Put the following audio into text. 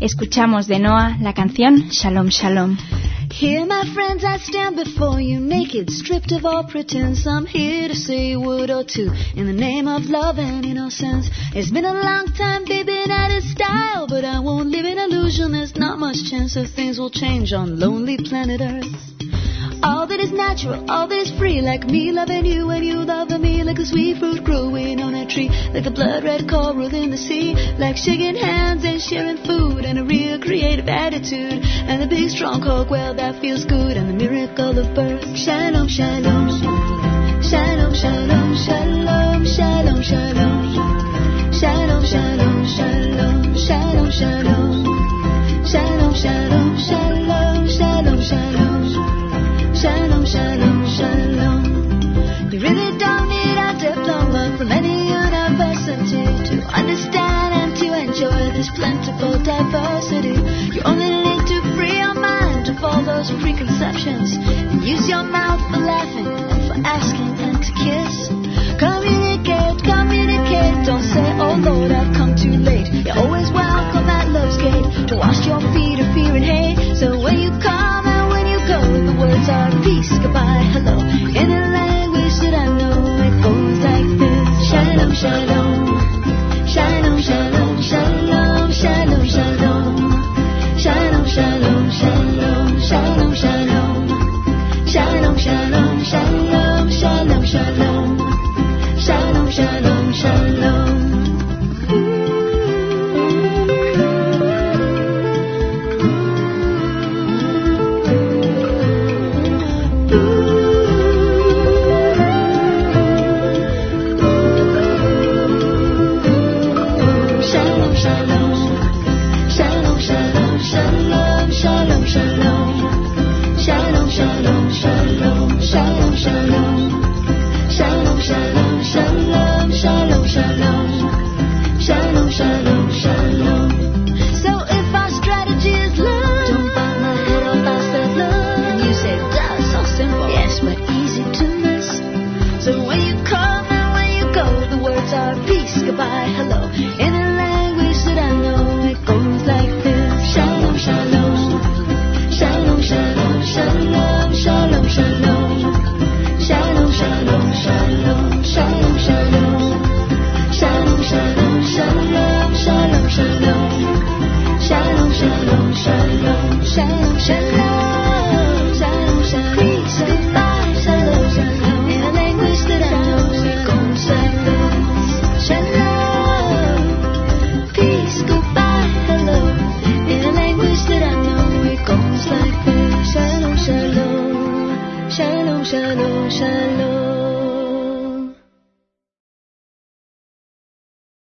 Escuchamos de Noah la canción Shalom Shalom. Here, my friends, I stand before you naked, stripped of all pretense. I'm here to say a word or two in the name of love and innocence. It's been a long time, baby, out of style, but I won't live in illusion. There's not much chance that things will change on lonely planet Earth. All that is natural, all that is free, like me loving you and you loving me, like a sweet fruit growing on a tree, like the blood-red coral in the sea, like shaking hands and sharing food, and a real creative attitude, and a big strong hug, well that feels good, and the miracle of birth. Shalom, shalom, shalom, shalom, shalom, shalom, shalom, shalom, shalom, shalom, shalom, shalom, shalom, shalom, shalom, shalom, shalom. Shalom, shalom, shalom. You really don't need a diploma from any university to understand and to enjoy this plentiful diversity. You only need to free your mind of all those preconceptions and use your mouth for laughing and for asking and to kiss. Communicate, communicate. Don't say, oh Lord, I've come too late. You're always welcome at love's gate to wash your feet of fear and hate. So when you come and when you go, the words are peace, goodbye, hello. In a language that I know, it goes like this. Shalom, shalom. Shalom, shalom, shalom, shalom, shalom. Shalom, shalom, shalom, shalom, shalom. Shalom, shalom, shalom, shalom, shalom. Shalom, shalom, shalom. Shalom, shalom, shalom.